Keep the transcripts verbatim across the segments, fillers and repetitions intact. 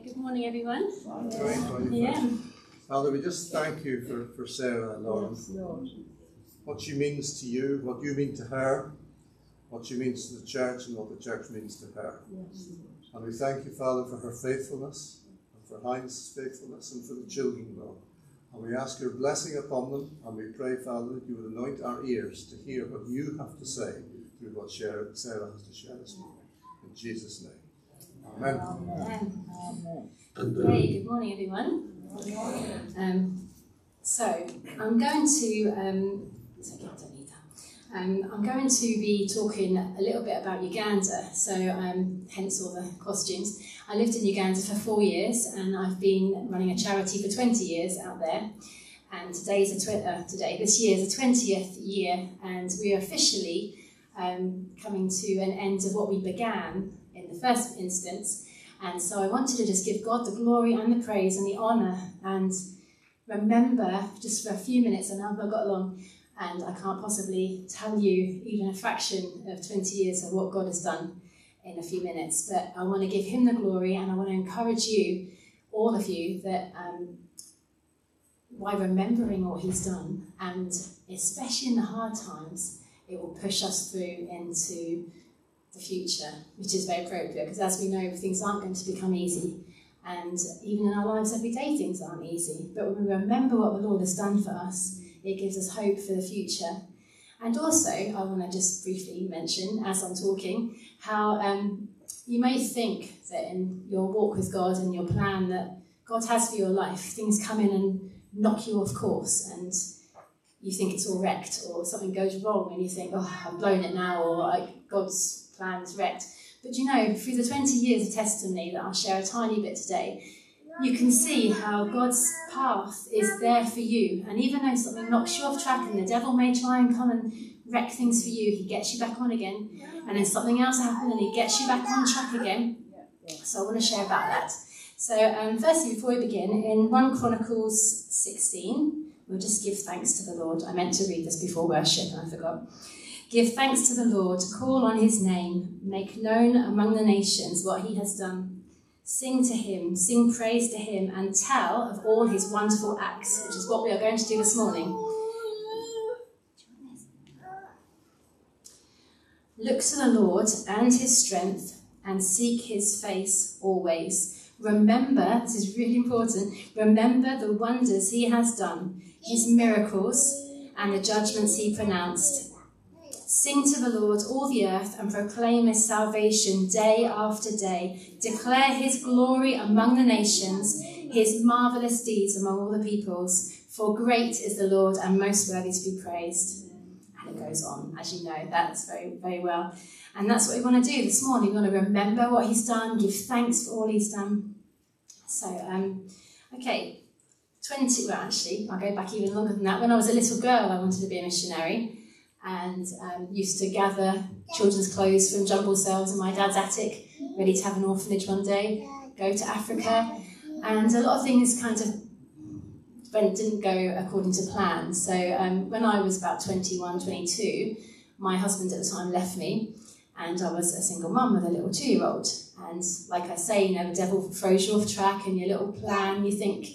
Good morning, everyone. Morning. Yeah. Father, we just thank you for, for Sarah, Lord. Yes, Lord. What she means to you, what you mean to her, what she means to the church, and what the church means to her. Yes. And we thank you, Father, for her faithfulness, and for Heinz's faithfulness, and for the children, Lord. And we ask your blessing upon them, and we pray, Father, that you would anoint our ears to hear what you have to say through what Sarah has to share this morning. In Jesus' name. Amen. Amen. Amen. Hey, good morning, everyone. Good morning. Um, so, I'm going to, um, it's okay, I don't need that. Um, I'm going to be talking a little bit about Uganda, so um, hence all the costumes. I lived in Uganda for four years, and I've been running a charity for twenty years out there. And today's a tw- uh, today, this year is the twentieth year, and we are officially um, coming to an end of what we began in the first instance. And so I wanted to just give God the glory and the praise and the honour, and remember just for a few minutes, and I've not got long, and I can't possibly tell you even a fraction of twenty years of what God has done in a few minutes, but I want to give him the glory, and I want to encourage you, all of you, that um, by remembering what he's done, and especially in the hard times, it will push us through into the future, which is very appropriate, because as we know, things aren't going to become easy, and even in our lives every day things aren't easy, but when we remember what the Lord has done for us, it gives us hope for the future. And also, I want to just briefly mention, as I'm talking, how um, you may think that in your walk with God and your plan that God has for your life, things come in and knock you off course, and you think it's all wrecked, or something goes wrong and you think, oh, I've blown it now, or like God's plan's wrecked. But you know, through the twenty years of testimony that I'll share a tiny bit today, you can see how God's path is there for you. And even though something knocks you off track and the devil may try and come and wreck things for you, he gets you back on again. And then something else happens and he gets you back on track again. So I want to share about that. So um, firstly, before we begin, in First Chronicles sixteen, we'll just give thanks to the Lord. I meant to read this before worship and I forgot. Give thanks to the Lord, call on his name, make known among the nations what he has done. Sing to him, sing praise to him, and tell of all his wonderful acts, which is what we are going to do this morning. Look to the Lord and his strength, and seek his face always. Remember, this is really important, remember the wonders he has done, his miracles, and the judgments he pronounced. Sing to the Lord, all the earth, and proclaim his salvation day after day. Declare his glory among the nations, his marvellous deeds among all the peoples. For great is the Lord, and most worthy to be praised. And it goes on, as you know, that's very, very well. And that's what we want to do this morning. We want to remember what he's done, give thanks for all he's done. So, um, okay, twenty, well, actually, I'll go back even longer than that. When I was a little girl, I wanted to be a missionary, and um, used to gather children's clothes from jumble sales in my dad's attic, ready to have an orphanage one day, go to Africa, and a lot of things kind of went, didn't go according to plan. So um, when I was about twenty-one, twenty-two, my husband at the time left me, and I was a single mum with a little two-year-old. And like I say, you know, the devil throws you off track, and your little plan, you think,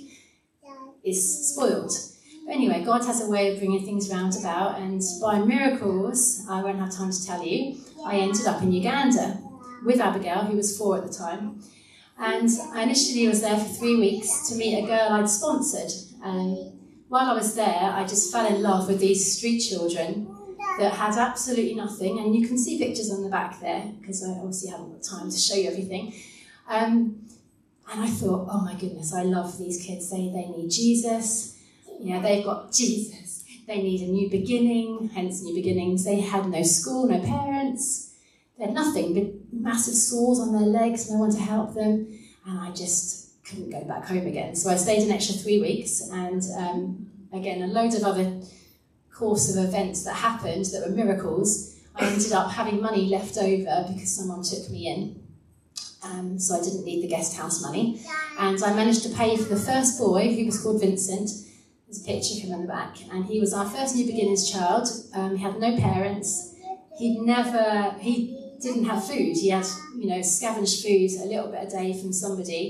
is spoiled. But anyway, God has a way of bringing things round about, and by miracles, I won't have time to tell you, I ended up in Uganda with Abigail, who was four at the time. And I initially was there for three weeks to meet a girl I'd sponsored. And while I was there, I just fell in love with these street children that had absolutely nothing. And you can see pictures on the back there, because I obviously haven't got time to show you everything. Um, and I thought, oh my goodness, I love these kids. They, they need Jesus. You know, they've got Jesus. They need a new beginning, hence new beginnings. They had no school, no parents. They had nothing but massive sores on their legs, no one to help them. And I just couldn't go back home again. So I stayed an extra three weeks. And um, again, a load of other course of events that happened that were miracles. I ended up having money left over because someone took me in. Um, so I didn't need the guest house money. And I managed to pay for the first boy, who was called Vincent. There's a picture of him on the back. And he was our first New Beginners child. Um, he had no parents. He'd never, he didn't have food. He had, you know, scavenged food a little bit a day from somebody.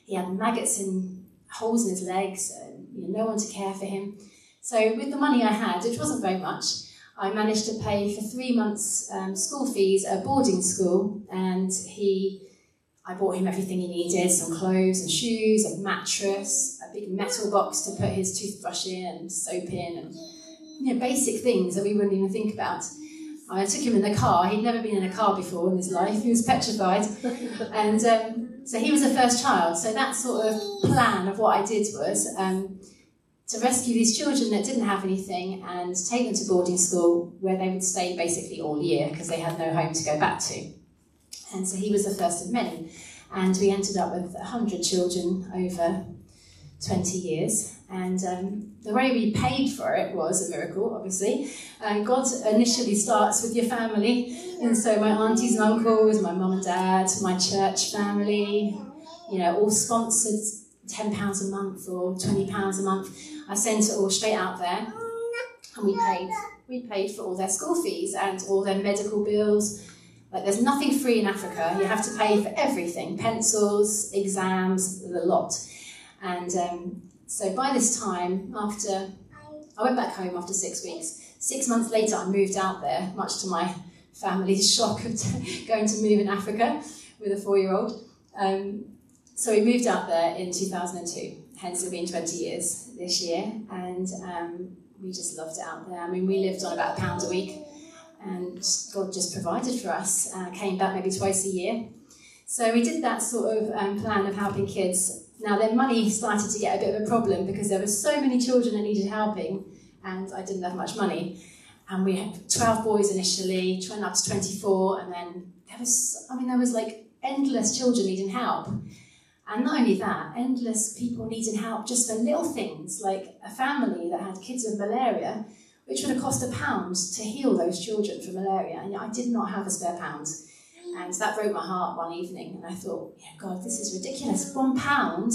He had maggots and holes in his legs, and you know, no one to care for him. So with the money I had, which wasn't very much, I managed to pay for three months' um, school fees at a boarding school, and he, I bought him everything he needed, some clothes and shoes, a mattress, a big metal box to put his toothbrush in and soap in, and you know, basic things that we wouldn't even think about. I took him in the car. He'd never been in a car before in his life. He was petrified. And um, so he was the first child. So that sort of plan of what I did was um, to rescue these children that didn't have anything and take them to boarding school where they would stay basically all year because they had no home to go back to. And so he was the first of many. And we ended up with one hundred children over twenty years. And um, the way we paid for it was a miracle, obviously. And God initially starts with your family. And so my aunties and uncles, my mum and dad, my church family, you know, all sponsored ten pounds a month or twenty pounds a month. I sent it all straight out there. And we paid, we paid for all their school fees and all their medical bills. Like, there's nothing free in Africa. You have to pay for everything. Pencils, exams, the lot. And um, so by this time, after I went back home after six weeks. Six months later, I moved out there, much to my family's shock of going to move in Africa with a four-year-old. Um, so we moved out there in two thousand two, hence it's been twenty years this year, and um, we just loved it out there. I mean, we lived on about a pound a week, and God just provided for us. Uh, came back maybe twice a year. So we did that sort of um, plan of helping kids. Now, then money started to get a bit of a problem because there were so many children that needed helping, and I didn't have much money. And we had twelve boys initially, trying up to twenty-four, and then there was, I mean, there was like endless children needing help. And not only that, endless people needing help just for little things, like a family that had kids with malaria, which would have cost a pound to heal those children from malaria. And I did not have a spare pound. And that broke my heart one evening. And I thought, yeah, God, this is ridiculous. One pound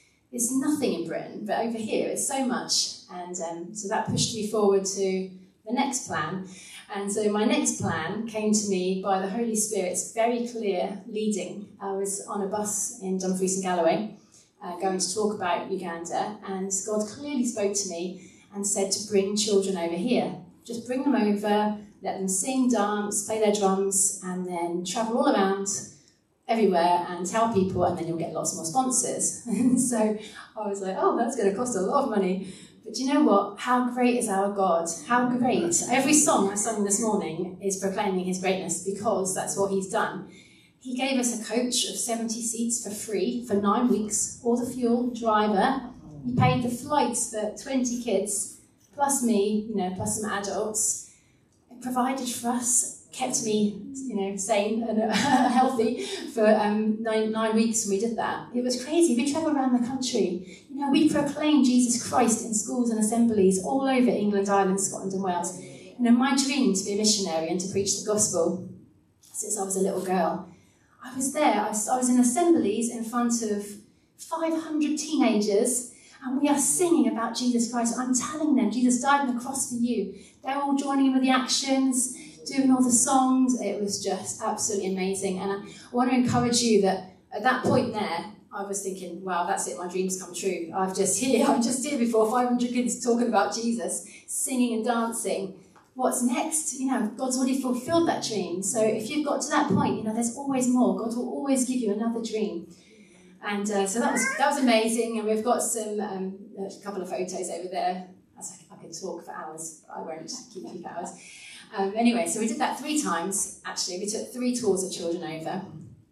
is nothing in Britain, but over here it's so much. And um, so that pushed me forward to the next plan. And so my next plan came to me by the Holy Spirit's very clear leading. I was on a bus in Dumfries and Galloway, uh, going to talk about Uganda, and God clearly spoke to me and said to bring children over here. Just bring them over, let them sing, dance, play their drums, and then travel all around everywhere and tell people, and then you'll get lots more sponsors. So I was like, oh, that's going to cost a lot of money. But you know what? How great is our God? How great. Every song I sung this morning is proclaiming his greatness because that's what he's done. He gave us a coach of seventy seats for free for nine weeks, all the fuel, driver. He paid the flights for twenty kids, plus me, you know, plus some adults. It provided for us, kept me, you know, sane and uh, healthy for um, nine, nine weeks when we did that. It was crazy. We travelled around the country. You know, we proclaimed Jesus Christ in schools and assemblies all over England, Ireland, Scotland and Wales. You know, my dream to be a missionary and to preach the gospel since I was a little girl. I was there. I was, I was in assemblies in front of five hundred teenagers, and we are singing about Jesus Christ. I'm telling them, Jesus died on the cross for you. They're all joining in with the actions, doing all the songs. It was just absolutely amazing. And I want to encourage you that at that point there, I was thinking, wow, that's it, my dreams come true. I've just here, I'm just here before five hundred kids talking about Jesus, singing and dancing. What's next? You know, God's already fulfilled that dream. So if you've got to that point, you know, there's always more. God will always give you another dream. And uh, so that was that was amazing. And we've got some um, a couple of photos over there. I could talk for hours, but I won't keep you for hours. Um, anyway, so we did that three times, actually. We took three tours of children over,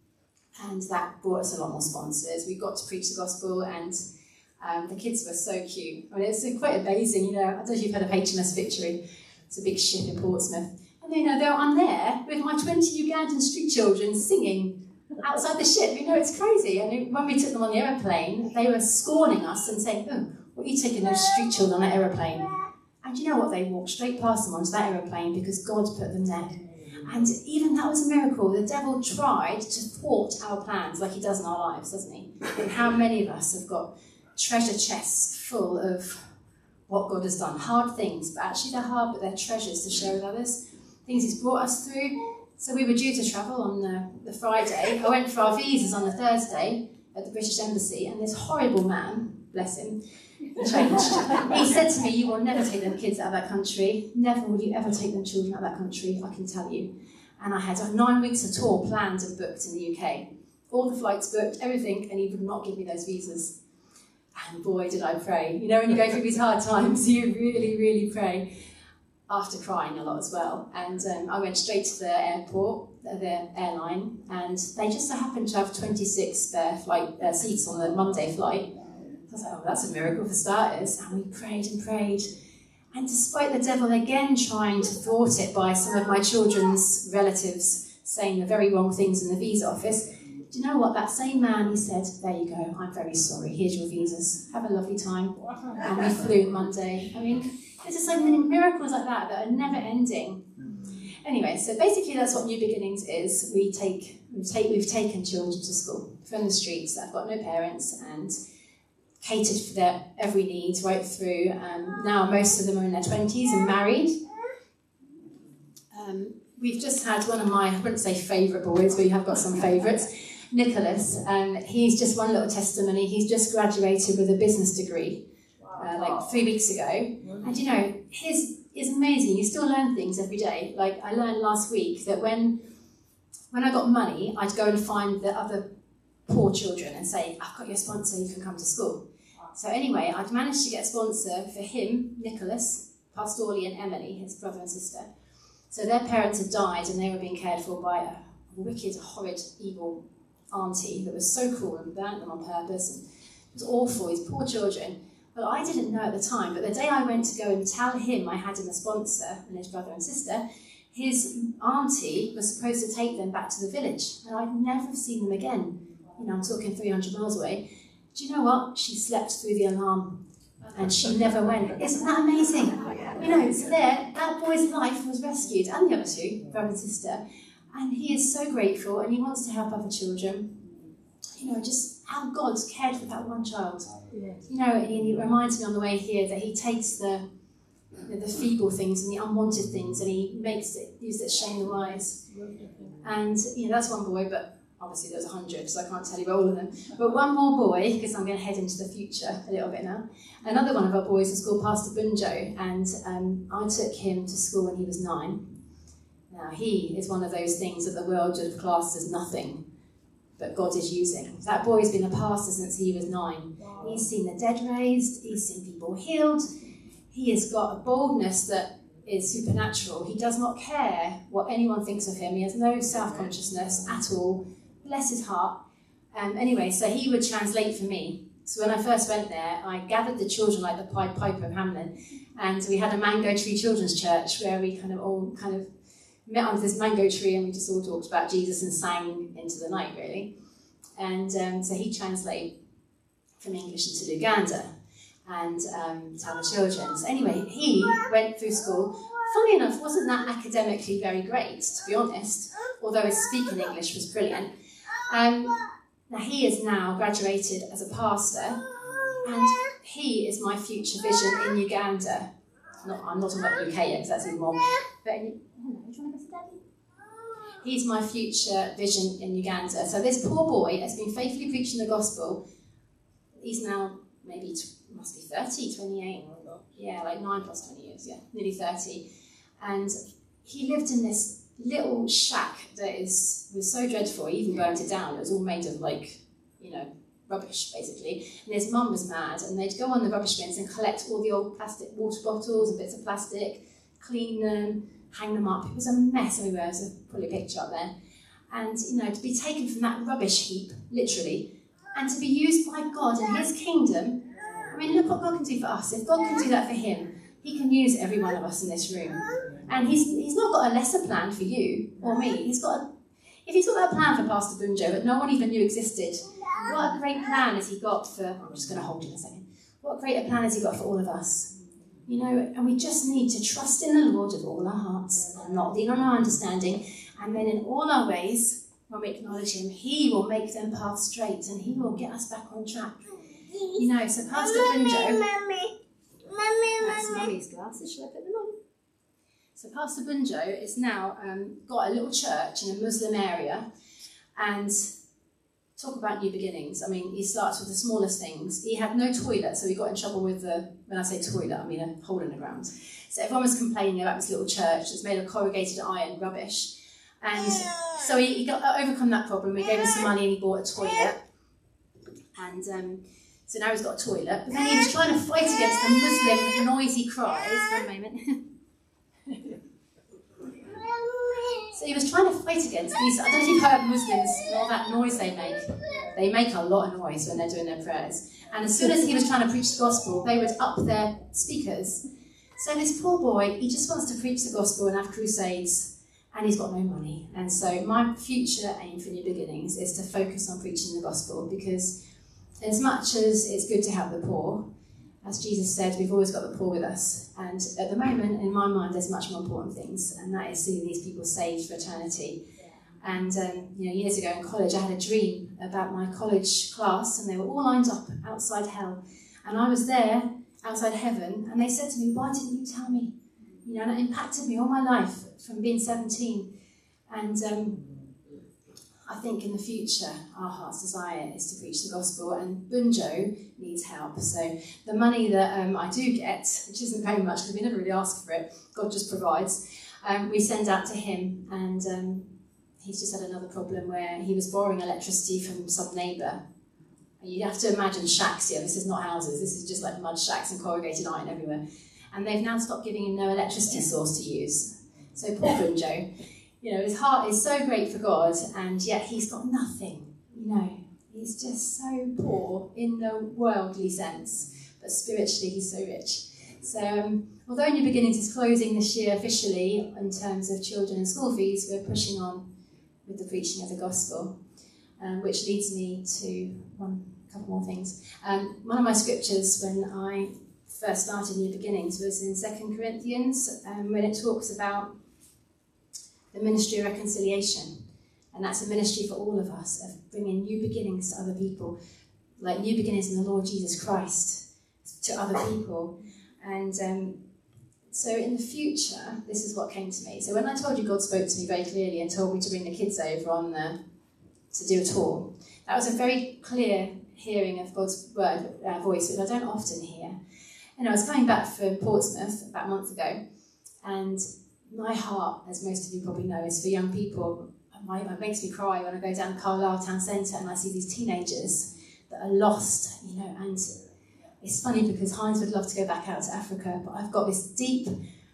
and that brought us a lot more sponsors. We got to preach the gospel, and um, the kids were so cute. I mean, it's quite amazing, you know. I don't know if you've heard of H M S Victory. It's a big ship in Portsmouth. And, you know, I'm there with my twenty Ugandan street children singing outside the ship. You know, it's crazy. And when we took them on the aeroplane, they were scorning us and saying, oh, what are you taking those street children on that aeroplane? And you know what? They walked straight past them onto that aeroplane because God put them there. And even that was a miracle. The devil tried to thwart our plans like he does in our lives, doesn't he? And how many of us have got treasure chests full of what God has done? Hard things, but actually they're hard, but they're treasures to share with others. Things he's brought us through. So we were due to travel on the, the Friday. I went for our visas on the Thursday, at the British Embassy, and this horrible man, bless him, changed. He said to me, you will never take them kids out of that country. Never will you ever take them children out of that country, I can tell you. And I had nine weeks of tour planned and booked in the U K. All the flights booked, everything, and he would not give me those visas. And boy, did I pray. You know, when you go through these hard times, you really, really pray. After crying a lot as well. And um, I went straight to the airport, the airline, and they just so happened to have twenty-six spare flight uh, seats on the Monday flight. I was like, oh, that's a miracle for starters. And we prayed and prayed. And despite the devil again trying to thwart it by some of my children's relatives saying the very wrong things in the visa office, do you know what? That same man, he said, there you go, I'm very sorry, here's your visas. Have a lovely time. And we flew Monday. I mean, there's just so many miracles like that that are never ending. Anyway, so basically that's what New Beginnings is. We take, we've, take, we've taken children to school from the streets that have got no parents and catered for their every need right through. Um, now most of them are in their twenties and married. Um, we've just had one of my, I wouldn't say favourite boys, but you have got some favourites, Nicholas. Um, he's just one little testimony. He's just graduated with a business degree uh, like three weeks ago. And you know, his is amazing. You still learn things every day. Like I learned last week that when when I got money, I'd go and find the other poor children and say, I've got your sponsor, you can come to school. So anyway, I'd managed to get a sponsor for him, Nicholas, Pastorli and Emily, his brother and sister. So their parents had died and they were being cared for by a wicked, horrid, evil auntie that was so cruel and burnt them on purpose. And it was awful, these poor children. Well, I didn't know at the time, but the day I went to go and tell him I had him a sponsor and his brother and sister, his auntie was supposed to take them back to the village, and I'd never seen them again. You know, I'm talking three hundred miles away. Do you know what? She slept through the alarm, and she never went. Isn't that amazing? You know, so there, that boy's life was rescued, and the other two, brother and sister, and he is so grateful, and he wants to help other children. You know, just how God cared for that one child. You know, and he reminds me on the way here that he takes the the feeble things and the unwanted things and he makes it, uses it to shame the wise. And, you know, that's one boy, but obviously there's a hundred, so I can't tell you about all of them. But one more boy, because I'm going to head into the future a little bit now. Another one of our boys is called Pastor Bunjo, and um, I took him to school when he was nine. Now, he is one of those things that the world would have classed as nothing, but God is using. That boy has been a pastor since he was nine. Wow. He's seen the dead raised, he's seen people healed, he has got a boldness that is supernatural. He does not care what anyone thinks of him. He has no self-consciousness at all. Bless his heart. Um, anyway, so he would translate for me. So when I first went there, I gathered the children like the Pied Piper of Hamelin, and we had a Mango Tree Children's Church where we kind of all kind of met under this mango tree and we just all talked about Jesus and sang into the night, really. And um, so he translated from English into Luganda and um, to other children. So anyway, he went through school. Funny enough, wasn't that academically very great, to be honest, although his speaking English was brilliant. Um, now he is now graduated as a pastor, and he is my future vision in Uganda. Not, I'm not talking about the U K yet, because that's even more. But in, he's my future vision in Uganda. So this poor boy has been faithfully preaching the gospel. He's now maybe, must be thirty, twenty-eight. Yeah, like nine plus twenty years, yeah, nearly thirty. And he lived in this little shack that is was so dreadful, he even burnt it down. It was all made of, like, you know, rubbish, basically. And his mum was mad, and they'd go on the rubbish bins and collect all the old plastic water bottles and bits of plastic, clean them, hang them up. It was a mess everywhere. There's a probably a picture up there. And, you know, to be taken from that rubbish heap, literally, and to be used by God in his kingdom. I mean, look what God can do for us. If God can do that for him, he can use every one of us in this room. And he's he's not got a lesser plan for you or me. He's got a, if he's got that plan for Pastor Bunjo that no one even knew existed, what a great plan has he got for, I'm just going to hold you in a second, what a great plan has he got for all of us? You know, and we just need to trust in the Lord with all our hearts, and not lean on our understanding, and then in all our ways, when we acknowledge him, he will make them paths straight, and he will get us back on track. You know, so Pastor Bunjo, that's Mummy's glasses, should I put them on? So Pastor Bunjo is now um, got a little church in a Muslim area, and talk about new beginnings. I mean, he starts with the smallest things. He had no toilet, so he got in trouble with the, when I say toilet, I mean a hole in the ground. So everyone was complaining about this little church that's made of corrugated iron, rubbish. And so he, he got overcome that problem. We gave him some money and he bought a toilet. And um, so now he's got a toilet. But then he was trying to fight against the Muslim noisy cries. Wait a moment. So he was trying to fight against these. I don't know if you've heard Muslims, all that noise they make. They make a lot of noise when they're doing their prayers. And as soon as he was trying to preach the gospel, they would up their speakers. So this poor boy, he just wants to preach the gospel and have crusades, and he's got no money. And so my future aim for New Beginnings is to focus on preaching the gospel, because as much as it's good to help the poor, as Jesus said, we've always got the poor with us. And at the moment, in my mind, there's much more important things, and that is seeing these people saved for eternity. And um, you know, years ago in college, I had a dream about my college class, and they were all lined up outside hell. And I was there, outside heaven, and they said to me, why didn't you tell me? You know, and it impacted me all my life from being seventeen. And um, I think in the future, our heart's desire is to preach the gospel, and Bunjo needs help. So the money that um, I do get, which isn't very much because we never really ask for it, God just provides, um, we send out to him. And um, he's just had another problem where he was borrowing electricity from some neighbour. You have to imagine shacks here. This is not houses. This is just like mud shacks and corrugated iron everywhere. And they've now stopped giving him no electricity source to use. So poor Bunjo. You know, his heart is so great for God, and yet he's got nothing, you know. He's just so poor in the worldly sense, but spiritually he's so rich. So um, although New Beginnings is closing this year officially in terms of children and school fees, we're pushing on with the preaching of the gospel, um, which leads me to one couple more things. Um, one of my scriptures when I first started New Beginnings was in Second Corinthians, um, when it talks about the ministry of reconciliation. And that's a ministry for all of us, of bringing new beginnings to other people, like new beginnings in the Lord Jesus Christ to other people. And um, so in the future, this is what came to me. So when I told you God spoke to me very clearly and told me to bring the kids over on the, to do a tour, that was a very clear hearing of God's word, uh, voice, which I don't often hear. And I was coming back from Portsmouth about a month ago, and my heart, as most of you probably know, is for young people. My, it makes me cry when I go down Carlisle Town Centre and I see these teenagers that are lost, you know, and it's funny because Heinz would love to go back out to Africa, but I've got this deep,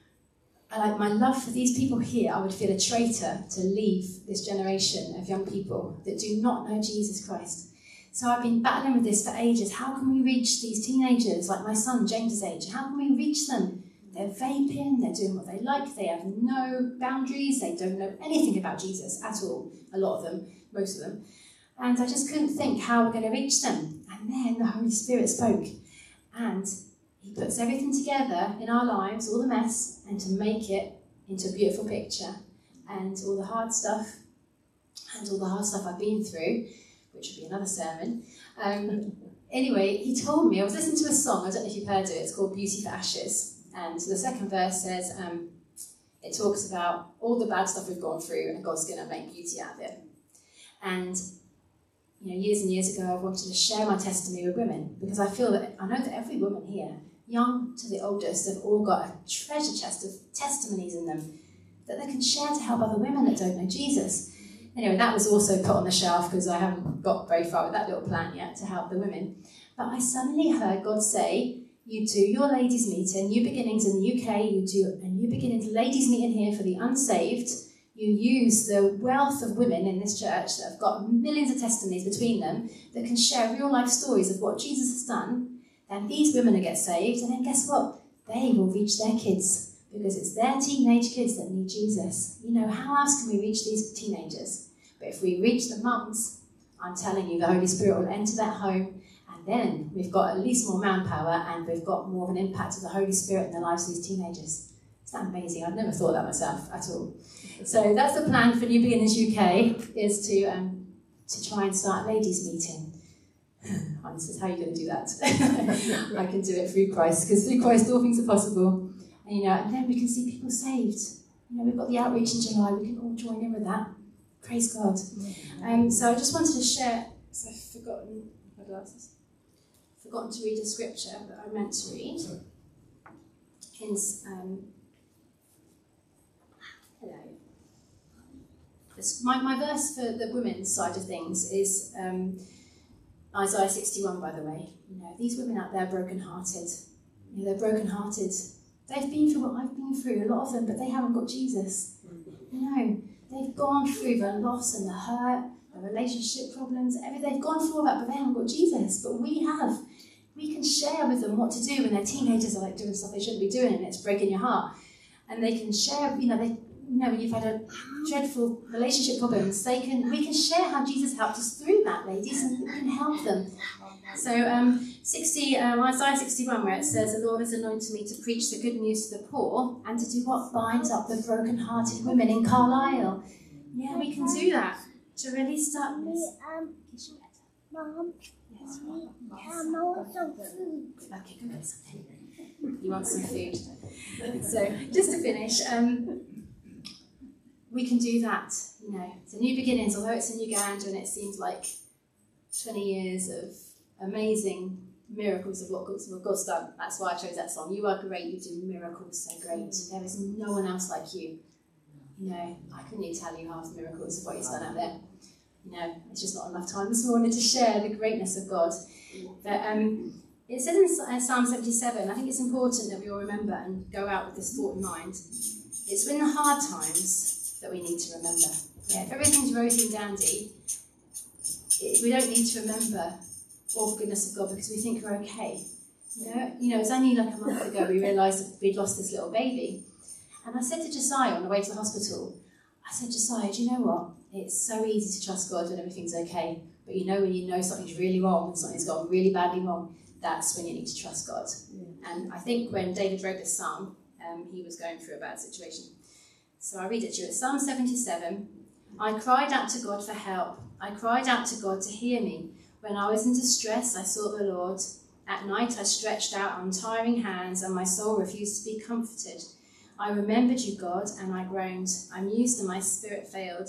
like my love for these people here. I would feel a traitor to leave this generation of young people that do not know Jesus Christ. So I've been battling with this for ages. How can we reach these teenagers, like my son, James's age? How can we reach them? They're vaping, they're doing what they like, they have no boundaries, they don't know anything about Jesus at all, a lot of them, most of them. And I just couldn't think how we're going to reach them. And then the Holy Spirit spoke, and he puts everything together in our lives, all the mess, and to make it into a beautiful picture. And all the hard stuff, and all the hard stuff I've been through, which would be another sermon. Um, anyway, he told me, I was listening to a song, I don't know if you've heard it, it's called Beauty for Ashes. And so the second verse says, um, it talks about all the bad stuff we've gone through and God's going to make beauty out of it. And, you know, years and years ago, I wanted to share my testimony with women, because I feel that, I know that every woman here, young to the oldest, have all got a treasure chest of testimonies in them that they can share to help other women that don't know Jesus. Anyway, that was also put on the shelf because I haven't got very far with that little plan yet to help the women. But I suddenly heard God say, you do your ladies' meeting, New Beginnings in the U K, you do a New Beginnings ladies' meeting here for the unsaved. You use the wealth of women in this church that have got millions of testimonies between them that can share real life stories of what Jesus has done. Then these women will get saved, and then guess what? They will reach their kids, because it's their teenage kids that need Jesus. You know, how else can we reach these teenagers? But if we reach the mums, I'm telling you, the Holy Spirit will enter that home. Then we've got at least more manpower, and we've got more of an impact of the Holy Spirit in the lives of these teenagers. Isn't that amazing? I've never thought that myself at all. So that's the plan for New Beginnings U K, is to um, to try and start a ladies' meeting. Heinz says, how are you going to do that? I can do it through Christ, because through Christ all things are possible. And, you know, and then we can see people saved. You know, we've got the outreach in July. We can all join in with that. Praise God. Um, so I just wanted to share So I've forgotten my glasses. Forgotten to read a scripture that I meant to read. In, um, hello. This, my, my verse for the women's side of things is um, Isaiah sixty-one, by the way. You know, these women out there broken-hearted. You know, they're broken-hearted. They've been through what I've been through, a lot of them, but they haven't got Jesus. You know, they've gone through the loss and the hurt, the relationship problems, everything. They've gone through all that, but they haven't got Jesus. But we have. We can share with them what to do when their teenagers are like doing stuff they shouldn't be doing and it's breaking your heart. And they can share, you know, they, you know, when you've had a dreadful relationship problems, they can, we can share how Jesus helped us through that, ladies, and we can help them. So um, sixty, um, Isaiah sixty-one, where it says, the Lord has anointed me to preach the good news to the poor and to do what? Bind up the broken-hearted women in Carlisle. Yeah, we can do that. To really start this. Mom, Yes, Mommy, can I want some food? Okay, go get something. You want some food. So, just to finish, um, we can do that. You know, it's a new beginnings, although it's in Uganda and it seems like twenty years of amazing miracles of what God's, what God's done. That's why I chose that song. You are great, you do miracles so great. There is no one else like you. You know, I couldn't even tell you half the miracles of what He's done out there. You know, it's just not enough time this morning to share the greatness of God. But um, it says in Psalm seventy-seven, I think it's important that we all remember and go out with this thought in mind. It's in the hard times that we need to remember. Yeah, if everything's rosy and dandy, it, we don't need to remember all the goodness of God because we think we're okay. You know, you know, it was only like a month ago we realised that we'd lost this little baby. And I said to Josiah on the way to the hospital, I said, Josiah, do you know what? It's so easy to trust God when everything's okay. But you know when you know something's really wrong, and something's gone really badly wrong, that's when you need to trust God. Yeah. And I think when David wrote this psalm, um, he was going through a bad situation. So I read it to you. It's Psalm seventy-seven. I cried out to God for help. I cried out to God to hear me. When I was in distress, I sought the Lord. At night I stretched out untiring hands, and my soul refused to be comforted. I remembered you, God, and I groaned. I mused, and my spirit failed.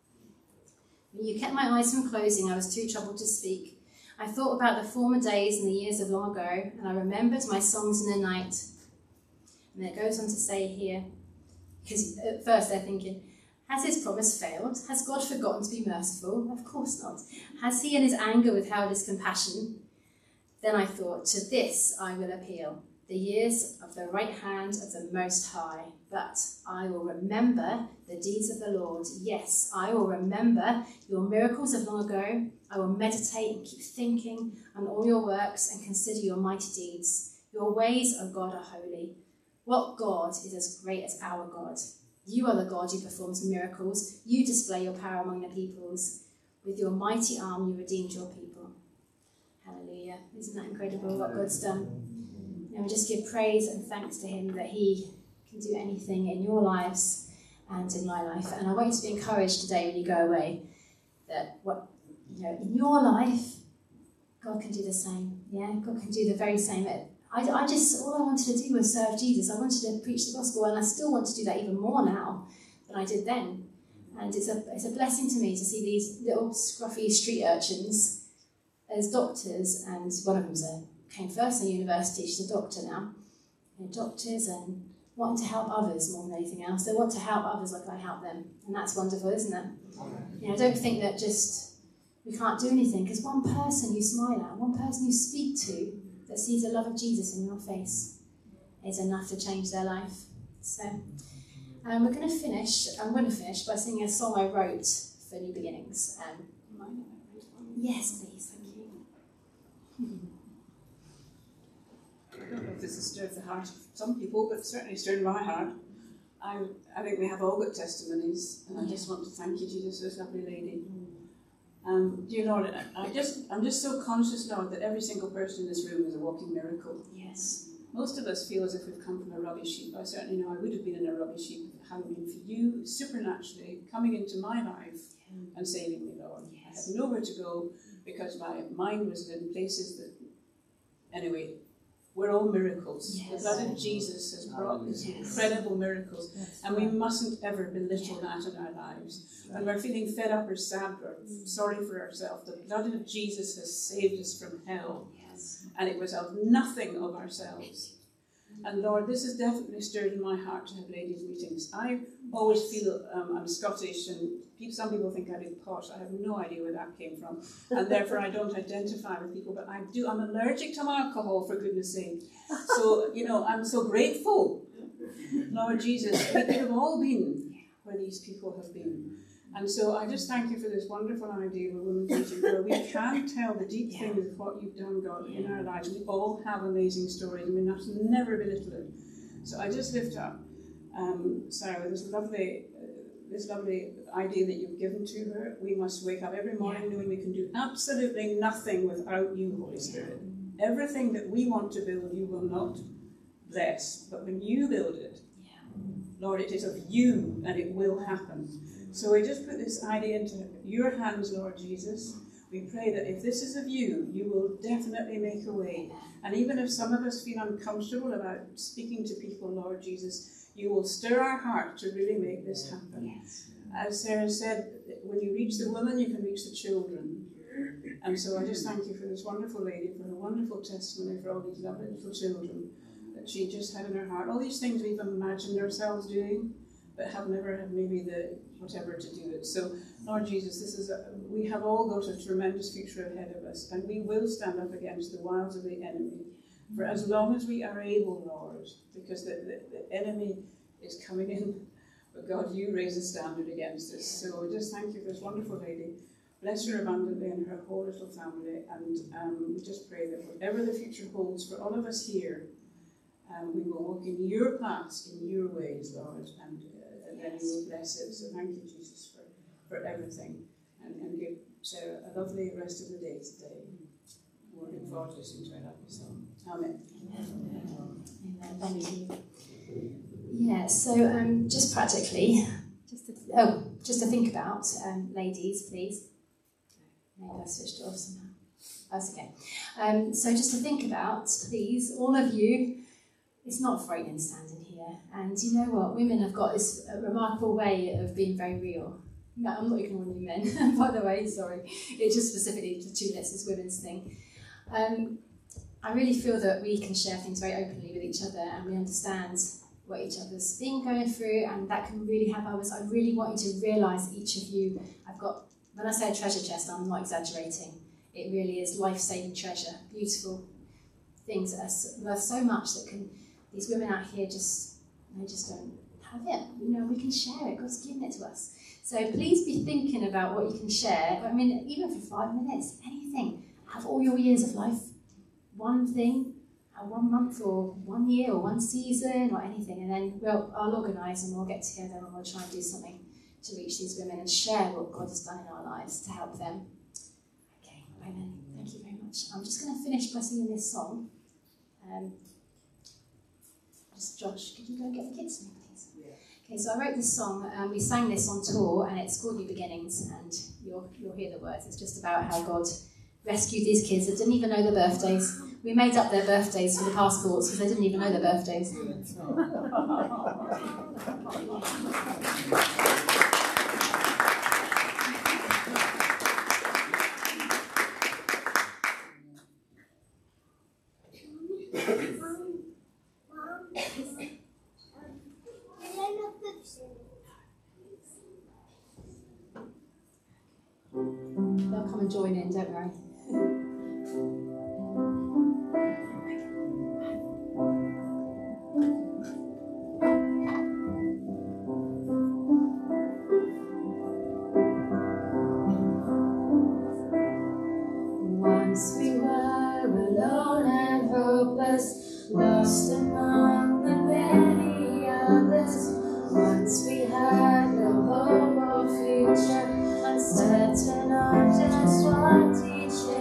You kept my eyes from closing. I was too troubled to speak. I thought about the former days and the years of long ago, and I remembered my songs in the night. And it goes on to say here, because at first they're thinking, has his promise failed? Has God forgotten to be merciful? Of course not. Has he in his anger withheld his compassion? Then I thought, to this I will appeal, the years of the right hand of the Most High. But I will remember the deeds of the Lord. Yes, I will remember your miracles of long ago. I will meditate and keep thinking on all your works and consider your mighty deeds. Your ways, O God, are holy. What God is as great as our God? You are the God who performs miracles. You display your power among the peoples. With your mighty arm you redeemed your people. Hallelujah. Isn't that incredible what God's done? And we just give praise and thanks to him that he can do anything in your lives and in my life. And I want you to be encouraged today when you go away that what you know in your life, God can do the same. Yeah, God can do the very same. I, I just, all I wanted to do was serve Jesus. I wanted to preach the gospel, and I still want to do that even more now than I did then. And it's a, it's a blessing to me to see these little scruffy street urchins as doctors, and one of them's a came first in university, she's a doctor now. They're doctors and wanting to help others more than anything else. They want to help others like I help them. And that's wonderful, isn't it? You know, don't think that just we can't do anything, because one person you smile at, one person you speak to that sees the love of Jesus in your face is enough to change their life. So um, we're going to finish, I'm going to finish by singing a song I wrote for New Beginnings. Um, yes, please, thank you. Hmm. I don't know if this has stirred the heart of some people, but certainly stirred my heart. I, I think we have all got testimonies, and I just want to thank you, Jesus, for this lovely lady. Um, dear Lord, I just, I'm just so conscious, Lord, that every single person in this room is a walking miracle. Yes. Most of us feel as if we've come from a rubbish heap. I certainly know I would have been in a rubbish heap if it hadn't been for you supernaturally coming into my life yeah. and saving me, Lord. Yes. I had nowhere to go because my mind was in places that, anyway, we're all miracles. Yes. The blood of Jesus has brought these Yes. incredible miracles, and we mustn't ever belittle that in our lives. When we're feeling fed up or sad or sorry for ourselves, the blood of Jesus has saved us from hell, Yes. and it was of nothing of ourselves. And Lord, this has definitely stirred in my heart to have ladies' meetings. I always feel um, I'm Scottish, and people, some people think I do posh. I have no idea where that came from, and therefore I don't identify with people. But I do. I'm allergic to alcohol, for goodness' sake. So you know, I'm so grateful, Lord Jesus. We could have all been where these people have been. And so I just thank you for this wonderful idea of a women's meeting where we can tell the deep things of what you've done, God, in our lives. We all have amazing stories, and we must never belittle it. So I just lift up um, Sarah, this lovely, uh, this lovely idea that you've given to her. We must wake up every morning knowing we can do absolutely nothing without you, Holy Spirit. Everything that we want to build, you will not bless. But when you build it, Lord, it is of you, and it will happen. So we just put this idea into your hands, Lord Jesus. We pray that if this is of you, you will definitely make a way. And even if some of us feel uncomfortable about speaking to people, Lord Jesus, you will stir our heart to really make this happen. Yes. As Sarah said, when you reach the woman, you can reach the children. And so I just thank you for this wonderful lady, for her wonderful testimony, for all these lovely little children that she just had in her heart. All these things we've imagined ourselves doing, but have never had maybe the whatever to do it. So, Lord Jesus, this is a, we have all got a tremendous future ahead of us, and we will stand up against the wiles of the enemy for as long as we are able, Lord, because the, the, the enemy is coming in, but God, you raise a standard against us. So we just thank you for this wonderful lady. Bless her abundantly and her whole little family, and um, we just pray that whatever the future holds for all of us here, um, we will walk in your paths, in your ways, Lord, and uh, then you will bless it. So thank you, Jesus, for, for everything, and, and give Sarah a lovely rest of the day today. We're looking forward to listening to her lovely song. Amen. Amen. Amen. Thank you. Yeah, so um, just practically, just to, oh, just to think about, um, ladies, please. Maybe I switched it off somehow. That's okay. Um, so just to think about, please, all of you, it's not frightening standing here. And you know what? Women have got this uh, remarkable way of being very real. No, I'm not ignoring you men, by the way, sorry. It's just specifically the two lets this women's thing. Um, I really feel that we can share things very openly with each other, and we understand what each other's been going through, and that can really help others. I really want you to realise that each of you, I've got, when I say a treasure chest, I'm not exaggerating. It really is life-saving treasure, beautiful things that are worth so much that can, these women out here just, they just don't have it. You know, we can share it, God's given it to us. So please be thinking about what you can share. I mean, even for five minutes, anything. Have all your years of life, one thing, one month or one year or one season or anything, and then we'll, I'll organise and we'll get together and we'll try and do something to reach these women and share what God has done in our lives to help them. Okay, amen. Thank you very much. I'm just going to finish by singing this song. Um, just Josh, could you go and get the kids for me, please? Yeah. Okay, so I wrote this song, and um, we sang this on tour, and it's called New Beginnings, and you'll, you'll hear the words. It's just about how God rescued these kids that didn't even know their birthdays. We made up their birthdays for the passports because they didn't even know their birthdays. They'll come and join in, don't worry. Once we were alone and hopeless, lost among the many others. Once we had no hope or future, uncertain of just what each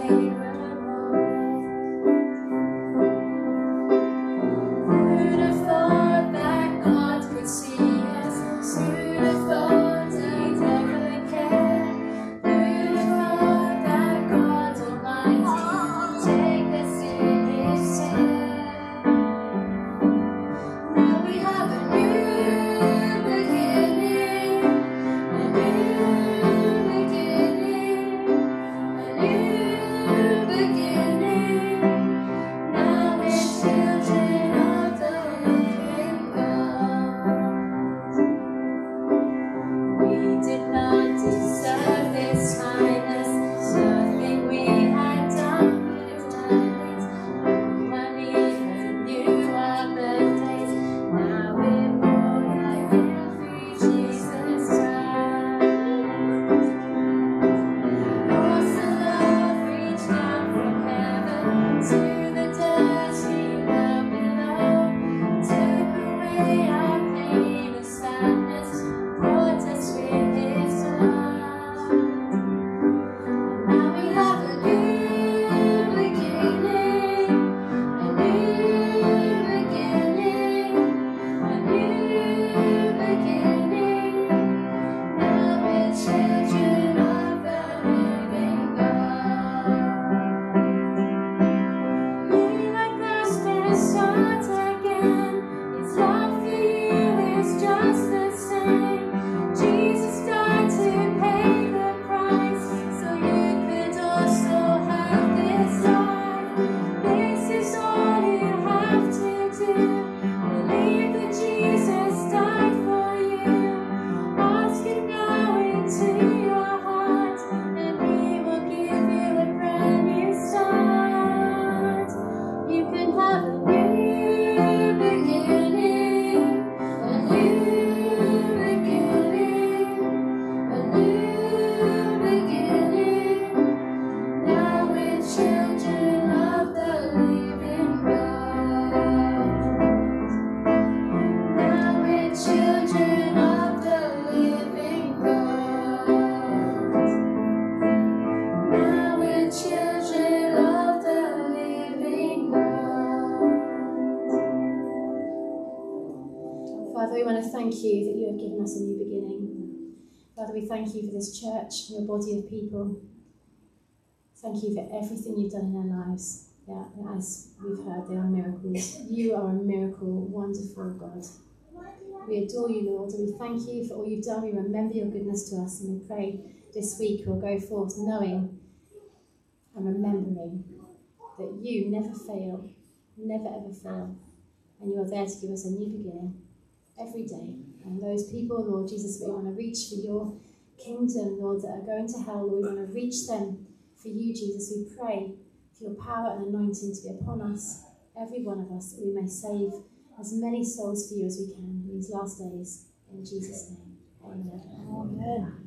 thank you that you have given us a new beginning. Father, we thank you for this church, your body of people. Thank you for everything you've done in our lives. Yeah, as we've heard, they are miracles. You are a miracle, wonderful God. We adore you, Lord, and we thank you for all you've done. We remember your goodness to us, and we pray this week we'll go forth knowing and remembering that you never fail, never ever fail, and you are there to give us a new beginning every day. And those people, Lord Jesus, we want to reach for your kingdom, Lord, that are going to hell, Lord, we want to reach them for you, Jesus. We pray for your power and anointing to be upon us, every one of us, that we may save as many souls for you as we can in these last days. In Jesus' name, amen. Amen.